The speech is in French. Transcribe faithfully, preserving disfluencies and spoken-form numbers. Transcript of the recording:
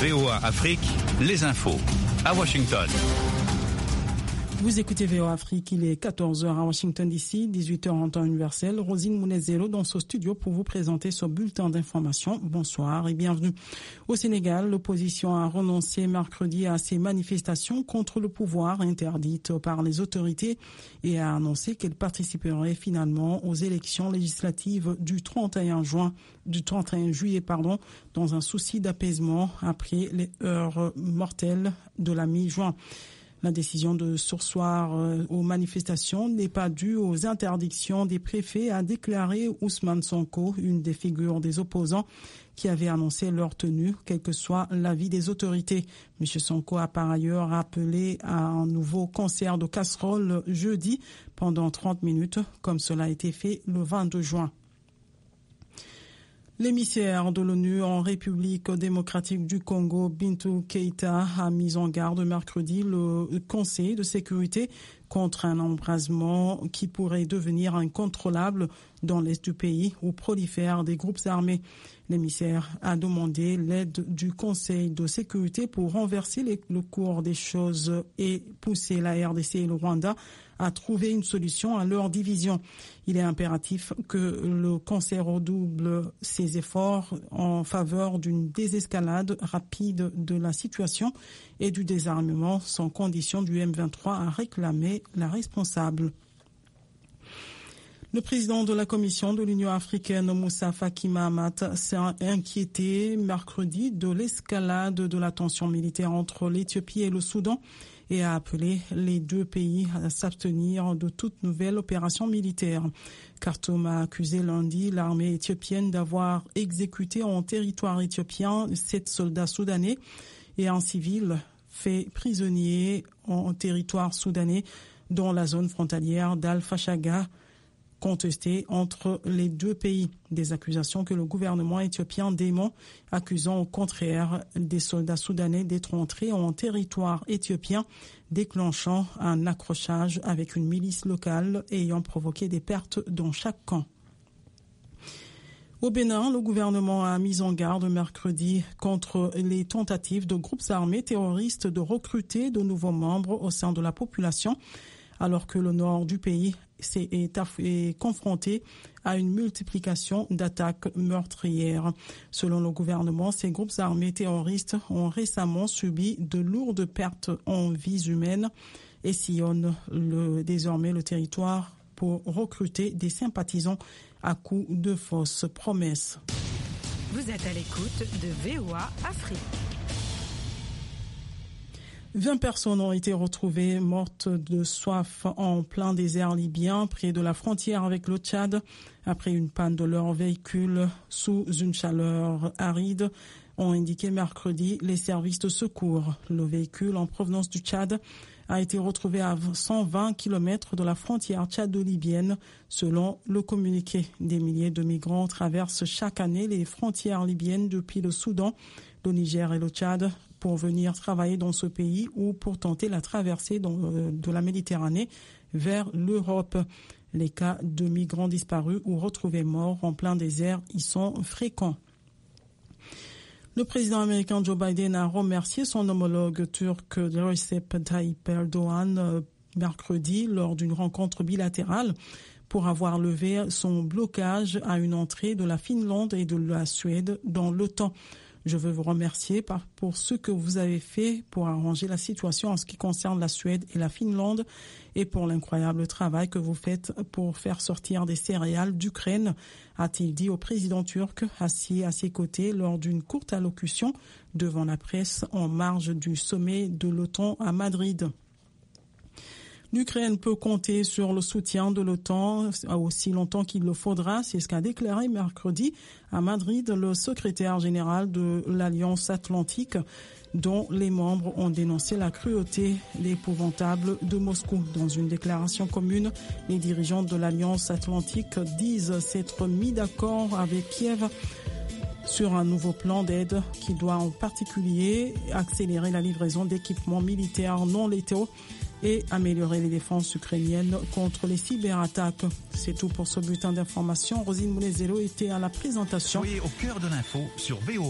V O A Afrique, les infos à Washington. Vous écoutez V O A Afrique, il est quatorze heures à Washington D C, dix-huit heures en temps universel. Rosine Mounezelo dans ce studio pour vous présenter ce bulletin d'information. Bonsoir et bienvenue. Au Sénégal, l'opposition a renoncé mercredi à ses manifestations contre le pouvoir interdites par les autorités et a annoncé qu'elle participerait finalement aux élections législatives du trente et un juin, du trente et un juillet, pardon, dans un souci d'apaisement après les heures mortelles de la mi-juin. La décision de surseoir aux manifestations n'est pas due aux interdictions des préfets, a déclaré Ousmane Sonko, une des figures des opposants qui avait annoncé leur tenue, quel que soit l'avis des autorités. M. Sonko a par ailleurs appelé à un nouveau concert de casseroles jeudi pendant trente minutes, comme cela a été fait le vingt-deux juin. L'émissaire de l'ONU en République démocratique du Congo, Bintou Keïta, a mis en garde mercredi le Conseil de sécurité contre un embrasement qui pourrait devenir incontrôlable dans l'est du pays où prolifèrent des groupes armés. L'émissaire a demandé l'aide du Conseil de sécurité pour renverser les, le cours des choses et pousser la R D C et le Rwanda à trouver une solution à leur division. Il est impératif que le Conseil redouble ses efforts en faveur d'une désescalade rapide de la situation et du désarmement sans condition du M vingt-trois, a réclamé la responsable. Le président de la Commission de l'Union africaine, Moussa Faki Mahamat, s'est inquiété mercredi de l'escalade de la tension militaire entre l'Éthiopie et le Soudan et a appelé les deux pays à s'abstenir de toute nouvelle opération militaire. Khartoum a accusé lundi l'armée éthiopienne d'avoir exécuté en territoire éthiopien sept soldats soudanais et un civil fait prisonnier en territoire soudanais dans la zone frontalière d'Al-Fashaga, contestée entre les deux pays. Des accusations que le gouvernement éthiopien dément, accusant au contraire des soldats soudanais d'être entrés en territoire éthiopien, déclenchant un accrochage avec une milice locale ayant provoqué des pertes dans chaque camp. Au Bénin, le gouvernement a mis en garde mercredi contre les tentatives de groupes armés terroristes de recruter de nouveaux membres au sein de la population, alors que le nord du pays est confronté à une multiplication d'attaques meurtrières. Selon le gouvernement, ces groupes armés terroristes ont récemment subi de lourdes pertes en vies humaines et sillonnent le, désormais le territoire pour recruter des sympathisants à coups de fausses promesses. Vous êtes à l'écoute de V O A Afrique. vingt personnes ont été retrouvées mortes de soif en plein désert libyen près de la frontière avec le Tchad après une panne de leur véhicule sous une chaleur aride, ont indiqué mercredi les services de secours. Le véhicule en provenance du Tchad a été retrouvé à cent vingt kilomètres de la frontière tchado-libyenne, selon le communiqué. Des milliers de migrants traversent chaque année les frontières libyennes depuis le Soudan, le Niger et le Tchad pour venir travailler dans ce pays ou pour tenter la traversée de la Méditerranée vers l'Europe. Les cas de migrants disparus ou retrouvés morts en plein désert y sont fréquents. Le président américain Joe Biden a remercié son homologue turc Recep Tayyip Erdogan mercredi lors d'une rencontre bilatérale pour avoir levé son blocage à une entrée de la Finlande et de la Suède dans l'OTAN. Je veux vous remercier pour ce que vous avez fait pour arranger la situation en ce qui concerne la Suède et la Finlande et pour l'incroyable travail que vous faites pour faire sortir des céréales d'Ukraine, a-t-il dit au président turc assis à ses côtés lors d'une courte allocution devant la presse en marge du sommet de l'OTAN à Madrid. L'Ukraine peut compter sur le soutien de l'OTAN aussi longtemps qu'il le faudra. C'est ce qu'a déclaré mercredi à Madrid le secrétaire général de l'Alliance Atlantique, dont les membres ont dénoncé la cruauté épouvantable de Moscou. Dans une déclaration commune, les dirigeants de l'Alliance Atlantique disent s'être mis d'accord avec Kiev sur un nouveau plan d'aide qui doit en particulier accélérer la livraison d'équipements militaires non létaux et améliorer les défenses ukrainiennes contre les cyberattaques. C'est tout pour ce bulletin d'information. Rosine Mounezelo était à la présentation. Soyez au cœur de l'info sur V O A.